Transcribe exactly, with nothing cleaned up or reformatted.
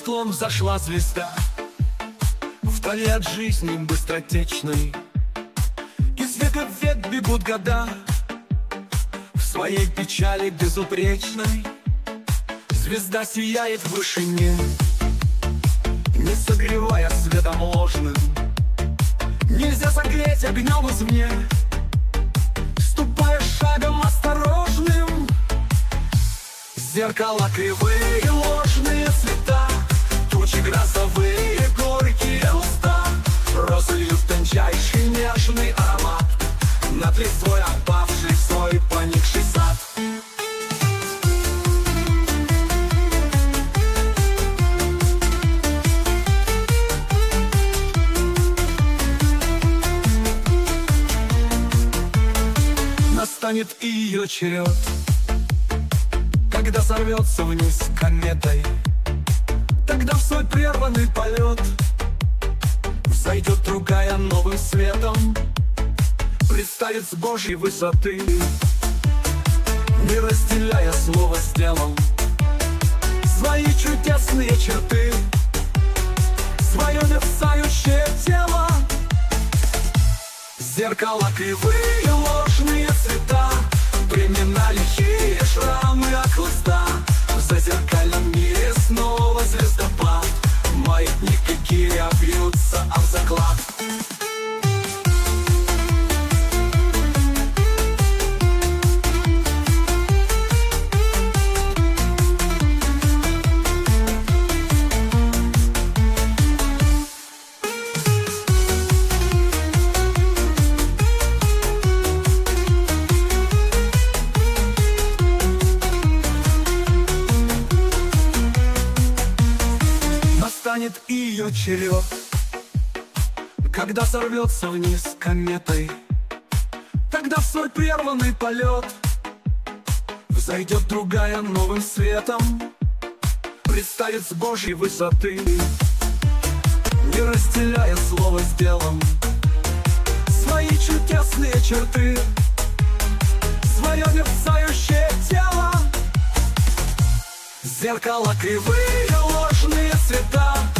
небосклон взошла звезда, вдали от жизни быстротечной. Из века в век бегут года, в своей печали безупречной. Звезда сияет в вышине, не согревая светом ложным. Нельзя согреть огнем извне, ступая шагом осторожным. Зеркала кривые, ложные цвета, тучи грозовые, горькие уста. Розы льют тончайший нежный аромат над листвой опавший в свой поникший сад. Настанет и ее черед, когда сорвется вниз кометой. Тогда в свой прерванный полет взойдет другая новым светом, предстанет с Божьей высоты, не разделяя слово с делом. Свои чудесные черты, свое мерцающее тело. Зеркала кривые, ложные цвета, времена лихие, шрамы от хлыста. В зазеркальном мире снова звездопад, маятники гиря бьются об заклад. Настанет и ее черед, когда сорвется вниз кометой. Тогда в свой прерванный полет взойдет другая новым светом, предстанет с Божьей высоты, не разделяя слово с делом. Свои чудесные черты, свое мерцающее тело. Зеркала кривые, ложные цвета,